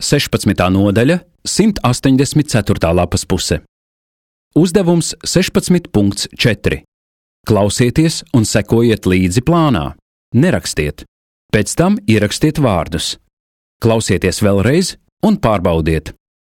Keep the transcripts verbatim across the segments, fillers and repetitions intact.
sešpadsmitā nodaļa, simt astoņdesmit ceturtā lapas puse. Uzdevums sešpadsmit punkts četri. Klausieties un sekojiet līdzi plānā. Nerakstiet. Pēc tam ierakstiet vārdus. Klausieties vēlreiz un pārbaudiet.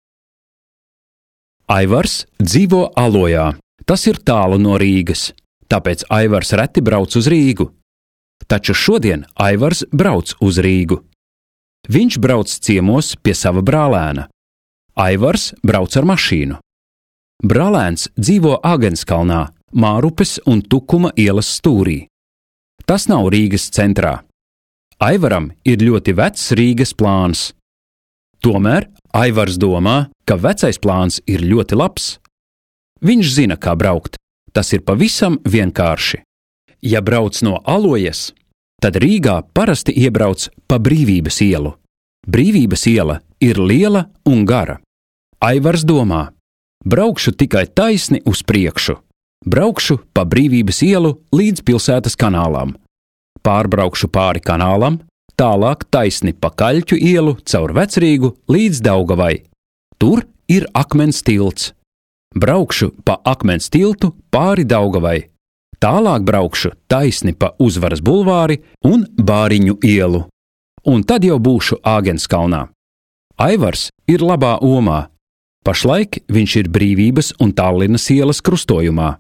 Aivars dzīvo Alojā. Tas ir tālu no Rīgas, tāpēc Aivars reti brauc uz Rīgu. Taču šodien Aivars brauc uz Rīgu. Viņš brauc ciemos pie sava brālēna. Aivars brauc ar mašīnu. Brālēns dzīvo Āgenskalnā, Mārupes un Tukuma ielas stūrī. Tas nav Rīgas centrā. Aivaram ir ļoti vecs Rīgas plāns. Tomēr Aivars domā, ka vecais plāns ir ļoti labs. Viņš zina, kā braukt. Tas ir pavisam vienkārši. Ja brauc no Alojas, tad Rīgā parasti iebrauc pa Brīvības ielu. Brīvības iela ir liela un gara. Aivars domā, braukšu tikai taisni uz priekšu. Braukšu pa Brīvības ielu līdz pilsētas kanālam. Pārbraukšu pāri kanālam, tālāk taisni pa Kaļķu ielu caur Vecrīgu līdz Daugavai. Tur ir akmens tilts. Braukšu pa akmens tiltu pāri Daugavai. Tālāk braukšu taisni pa Uzvaras bulvāri un Bāriņu ielu. Un tad jau būšu Āgenskalnā. Aivars ir labā omā. Pašlaik viņš ir Brīvības un Tallinas ielas krustojumā.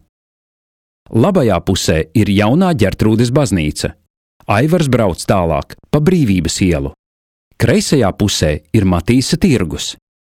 Labajā pusē ir jaunā Ģertrūdes baznīca. Aivars brauc tālāk pa Brīvības ielu. Kreisajā pusē ir Matīsa tirgus.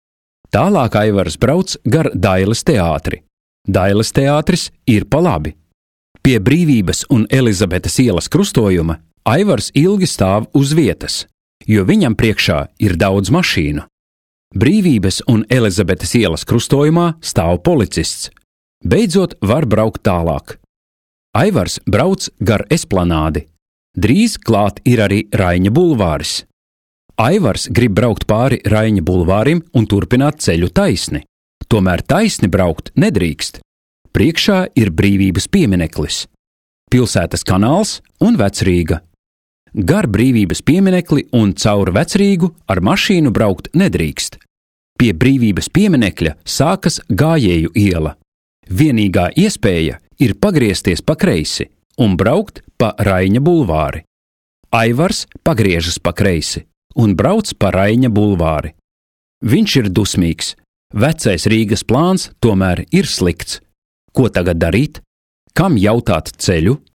Tālāk Aivars brauc gar Dailes teātri. Dailes teātris ir pa labi. Pie Brīvības un Elizabetes ielas krustojuma Aivars ilgi stāv uz vietas, jo viņam priekšā ir daudz mašīnu. Brīvības un Elizabetes ielas krustojumā stāv policists. Beidzot var braukt tālāk. Aivars brauc gar Esplanādi. Drīz klāt ir arī Raiņa bulvāris. Aivars grib braukt pāri Raiņa bulvārim un turpināt ceļu taisni. Tomēr taisni braukt nedrīkst. Priekšā ir Brīvības piemineklis, pilsētas kanāls un Vecrīga. Gar Brīvības pieminekli un caur Vecrīgu ar mašīnu braukt nedrīkst. Pie Brīvības pieminekļa sākas Gājēju iela. Vienīgā iespēja ir pagriezties pa kreisi un braukt pa Raiņa bulvāri. Aivars pagriežas pa kreisi un brauc pa Raiņa bulvāri. Viņš ir dusmīgs. Vecais Rīgas plāns tomēr ir slikts. Ko tagad darīt? Kam jautāt ceļu?